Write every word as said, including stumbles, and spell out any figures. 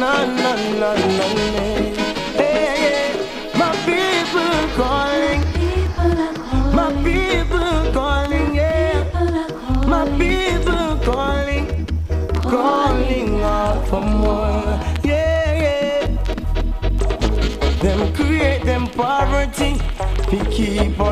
na na na na. Hey, hey, my people calling, my people calling, yeah, my people calling, calling out for more, yeah, yeah. Them create them poverty, we keep